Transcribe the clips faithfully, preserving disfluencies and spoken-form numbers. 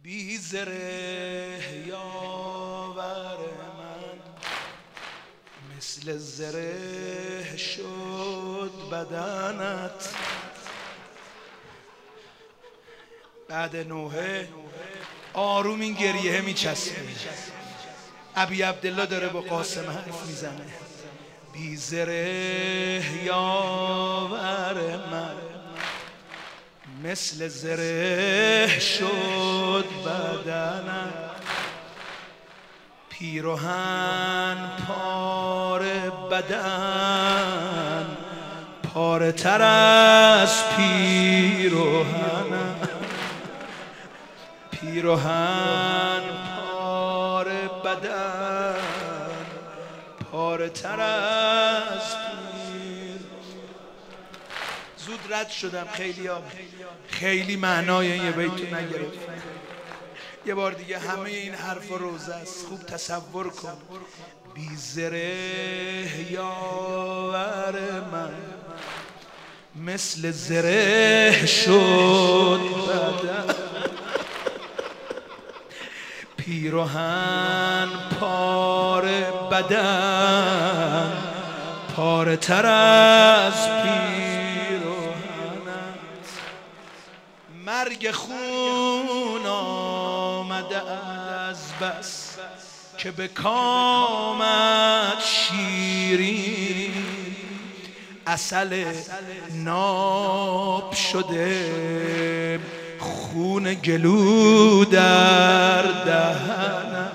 بی زره یاور من، مثل زره شد بدنت. بعد نوحه آروم این گریه میچسبه. ابی عبدالله داره با قاسم حرف میزنه. بی زره یاور من، مثل زره شد بدنم. پیراهن پار بدن، پاره تر از پیراهنم. پیراهن پار بدن، پاره تر از پیر. زود رد شدم. خیلی ها خیلی معنای این یه بیتو نگرفت. یه بار دیگه همه این حرف روزه است. خوب تصور کن. بی زره یاور من، مثل زره شد بدن. پیراهن پار بدن، پاره تر از پیراهنت. مرگ خون آمده از بس که به کامت شیرین. عسل ناب شده خون گلو در دهنت.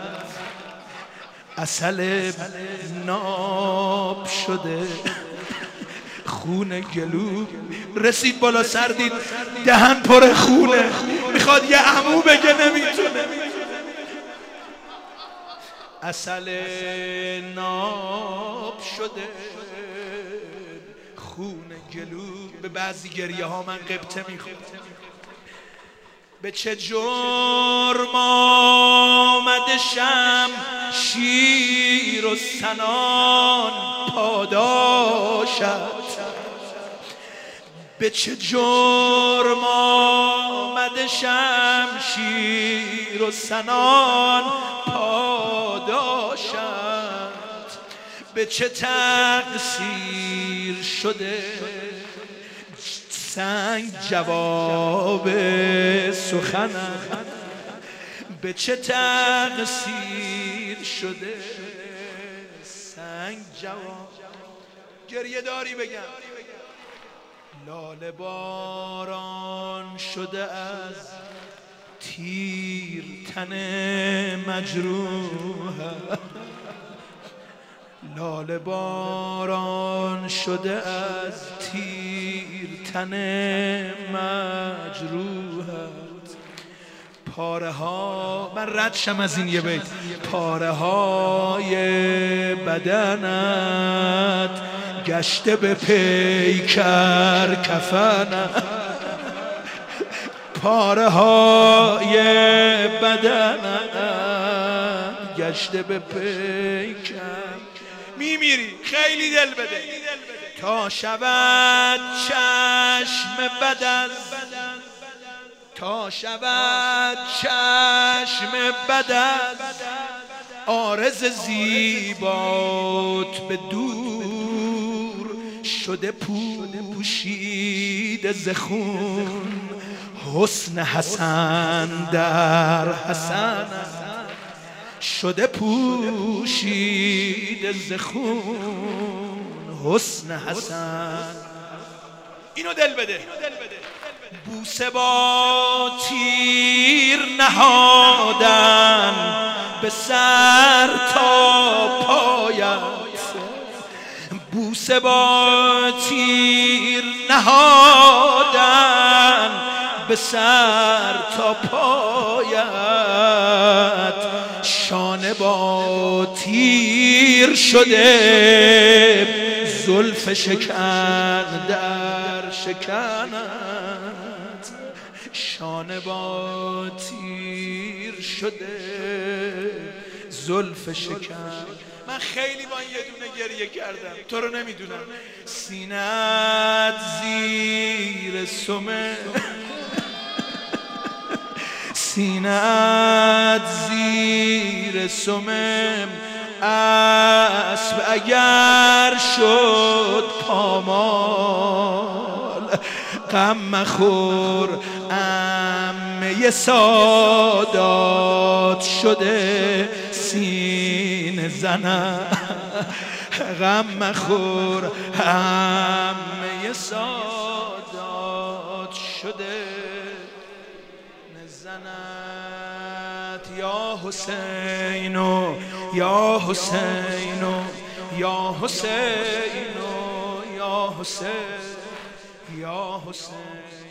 عسل ناب شده خون گلو. رسید بالا سر دید دهن پر خونه. میخواد یه عمو بگه نمیتونه. عسل ناب شده خون گلو. به بعضی گریه ها من قبطه میخورم. به چه جرم آمده شم شیر و سنان پاداشت. به چه جرم آمده شم شیر و سنان پاداشت. به چه تقصیر شده سنگ جواب سخنم. به چه تقصیر شده سنگ جواب. گریه داری بگم. لاله باران شده از تیر تن مجروح. لاله باران شده از تیر تن مجروحت. پاره ها من رد شم از این یه بیت. پاره های بدنت گشته به پیکر کفنت. پاره های بدنت گشته به پیکر. میمیری خیلی دل بده. تا شود چشم بد از تا شود چشم بد از عارض زیبات به دور شده پوشیده ز خون. حسن حسن در حسن شده پوشیده ز خون. حسن حسن. اینو دل بده. بوسه با تیر نهادن به سر تا پایت. بوسه با تیر نهادن به سر تا پایت. شانه با تیر شده زلف شکن در شکنت. شانه با تیر شده زلف شکن. من خیلی با این یه دونه گریه کردم. تو رو نمیدونم. سینت زیر سمه سینت زیر سمم اسب اگر شد پامال، غم مخور عمه سادات شده سینه زنم، غم مخور عمه سادات شده زنت. یا حسینو یا حسینو یا حسینو یا حسین یا حسین